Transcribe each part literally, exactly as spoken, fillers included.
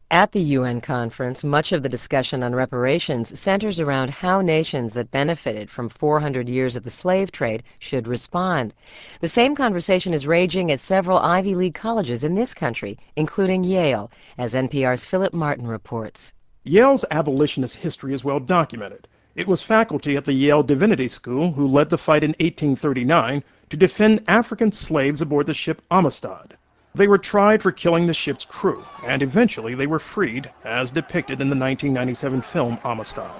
At the U N conference, much of the discussion on reparations centers around how nations that benefited from four hundred years of the slave trade should respond. The same conversation is raging at several Ivy League colleges in this country, including Yale, as N P R's Philip Martin reports. Yale's abolitionist history is well documented. It was faculty at the Yale Divinity School who led the fight in eighteen thirty-nine to defend African slaves aboard the ship Amistad. They were tried for killing the ship's crew, and eventually they were freed, as depicted in the nineteen ninety-seven film Amistad.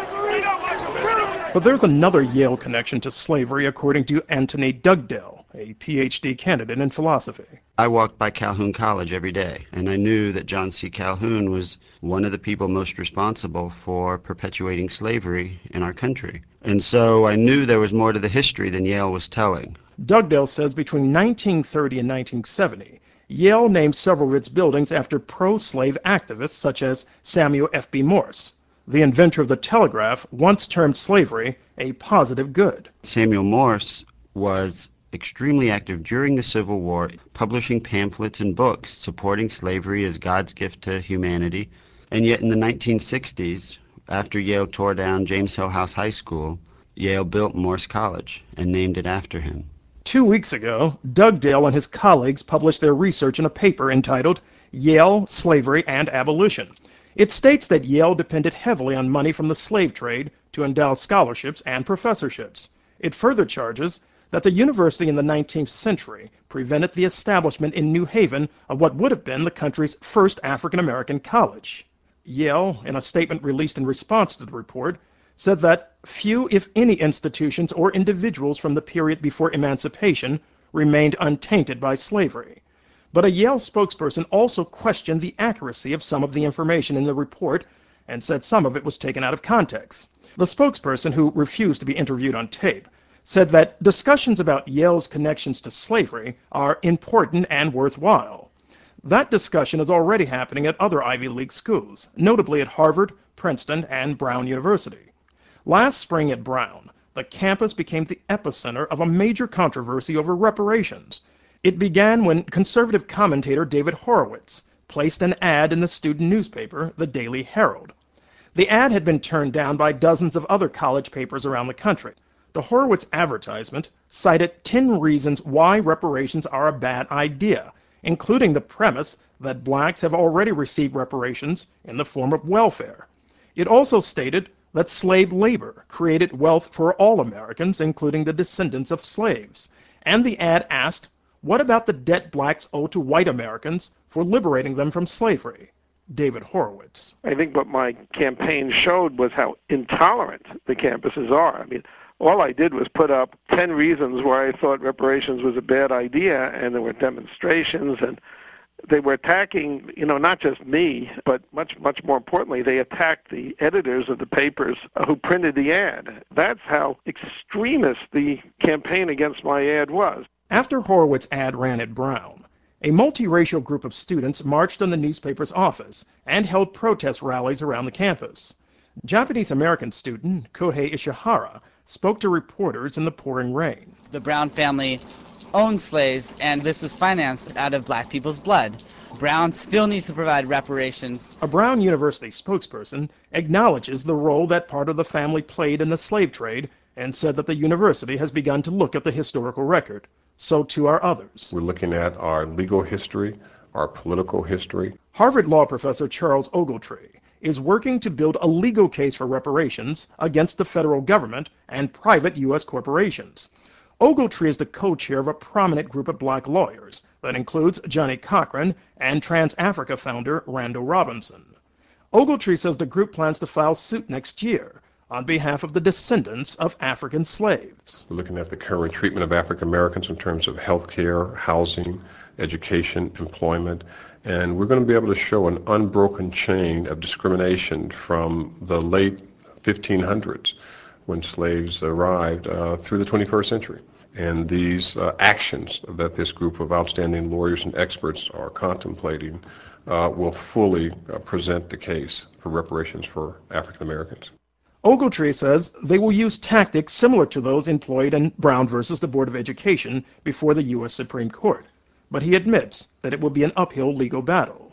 But there's another Yale connection to slavery, according to Anthony Dugdale, a P H D candidate in philosophy. I walked by Calhoun College every day, and I knew that John C. Calhoun was one of the people most responsible for perpetuating slavery in our country. And so I knew there was more to the history than Yale was telling. Dugdale says between nineteen thirty and nineteen seventy, Yale named several of its buildings after pro-slave activists such as Samuel F B Morse. The inventor of the telegraph once termed slavery a positive good. Samuel Morse was extremely active during the Civil War, publishing pamphlets and books supporting slavery as God's gift to humanity. And yet in the nineteen sixties, after Yale tore down James Hill House High School, Yale built Morse College and named it after him. Two weeks ago, Dugdale and his colleagues published their research in a paper entitled Yale, Slavery, and Abolition. It states that Yale depended heavily on money from the slave trade to endow scholarships and professorships. It further charges that the university in the nineteenth century prevented the establishment in New Haven of what would have been the country's first African-American college. Yale, in a statement released in response to the report, said that few, if any, institutions or individuals from the period before emancipation remained untainted by slavery. But a Yale spokesperson also questioned the accuracy of some of the information in the report and said some of it was taken out of context. The spokesperson, who refused to be interviewed on tape, said that discussions about Yale's connections to slavery are important and worthwhile. That discussion is already happening at other Ivy League schools, notably at Harvard, Princeton, and Brown University. Last spring at Brown, the campus became the epicenter of a major controversy over reparations. It began when conservative commentator David Horowitz placed an ad in the student newspaper, the Daily Herald. The ad had been turned down by dozens of other college papers around the country. The Horowitz advertisement cited ten reasons why reparations are a bad idea, including the premise that blacks have already received reparations in the form of welfare. It also stated that slave labor created wealth for all Americans, including the descendants of slaves. And the ad asked, what about the debt blacks owe to white Americans for liberating them from slavery? David Horowitz. I think what my campaign showed was how intolerant the campuses are. I mean, all I did was put up ten reasons why I thought reparations was a bad idea, and there were demonstrations, and they were attacking, you know, not just me, but much, much more importantly, they attacked the editors of the papers who printed the ad. That's how extremist the campaign against my ad was. After Horowitz's ad ran at Brown, a multiracial group of students marched on the newspaper's office and held protest rallies around the campus. Japanese-American student Kohei Ishihara spoke to reporters in the pouring rain. The Brown family owned slaves, and this was financed out of black people's blood. Brown still needs to provide reparations. A Brown University spokesperson acknowledges the role that part of the family played in the slave trade and said that the university has begun to look at the historical record. So too are others. We're looking at our legal history, our political history. Harvard law professor Charles Ogletree is working to build a legal case for reparations against the federal government and private U S corporations. Ogletree is the co-chair of a prominent group of black lawyers that includes Johnnie Cochran and Trans-Africa founder Randall Robinson. Ogletree says the group plans to file suit next year on behalf of the descendants of African slaves. We're looking at the current treatment of African Americans in terms of health care, housing, education, employment, and we're going to be able to show an unbroken chain of discrimination from the late fifteen hundreds when slaves arrived uh, through the twenty-first century. And these uh, actions that this group of outstanding lawyers and experts are contemplating uh, will fully uh, present the case for reparations for African Americans. Ogletree says they will use tactics similar to those employed in Brown versus the Board of Education before the U S Supreme Court, but he admits that it will be an uphill legal battle.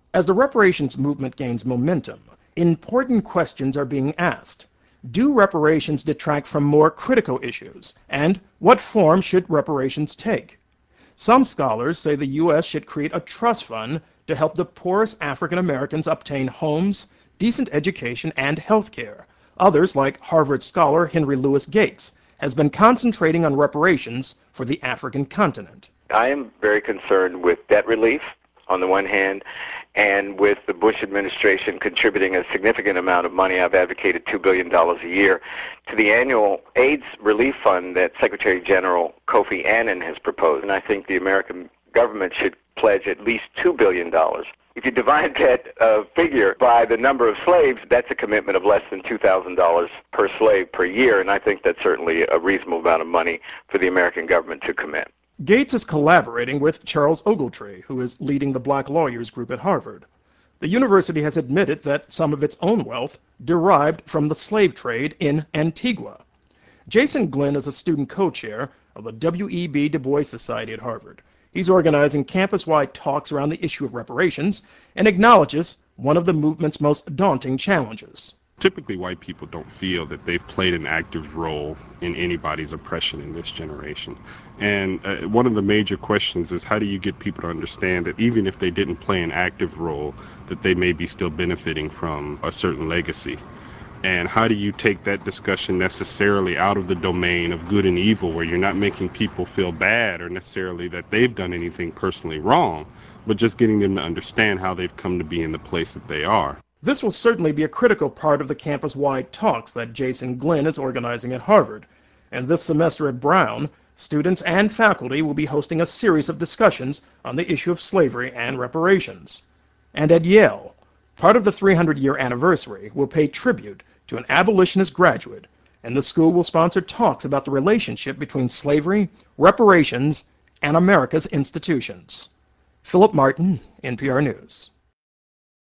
As the reparations movement gains momentum, important questions are being asked. Do reparations detract from more critical issues? And what form should reparations take? Some scholars say the U S should create a trust fund to help the poorest African Americans obtain homes, decent education, and health care. Others, like Harvard scholar Henry Louis Gates, has been concentrating on reparations for the African continent. I am very concerned with debt relief on the one hand, and with the Bush administration contributing a significant amount of money. I've advocated two billion dollars a year to the annual AIDS relief fund that Secretary General Kofi Annan has proposed, and I think the American government should pledge at least two billion dollars. If you divide that uh, figure by the number of slaves, that's a commitment of less than two thousand dollars per slave per year, and I think that's certainly a reasonable amount of money for the American government to commit. Gates is collaborating with Charles Ogletree, who is leading the Black Lawyers Group at Harvard. The university has admitted that some of its own wealth derived from the slave trade in Antigua. Jason Glenn is a student co-chair of the W E B Du Bois Society at Harvard. He's organizing campus-wide talks around the issue of reparations and acknowledges one of the movement's most daunting challenges. Typically, white people don't feel that they've played an active role in anybody's oppression in this generation. And uh, one of the major questions is, how do you get people to understand that even if they didn't play an active role, that they may be still benefiting from a certain legacy? And how do you take that discussion necessarily out of the domain of good and evil, where you're not making people feel bad or necessarily that they've done anything personally wrong, but just getting them to understand how they've come to be in the place that they are? This will certainly be a critical part of the campus-wide talks that Jason Glenn is organizing at Harvard. And this semester at Brown, students and faculty will be hosting a series of discussions on the issue of slavery and reparations. And at Yale, part of the three hundred year anniversary will pay tribute to an abolitionist graduate, and the school will sponsor talks about the relationship between slavery, reparations, and America's institutions. Philip Martin, N P R News.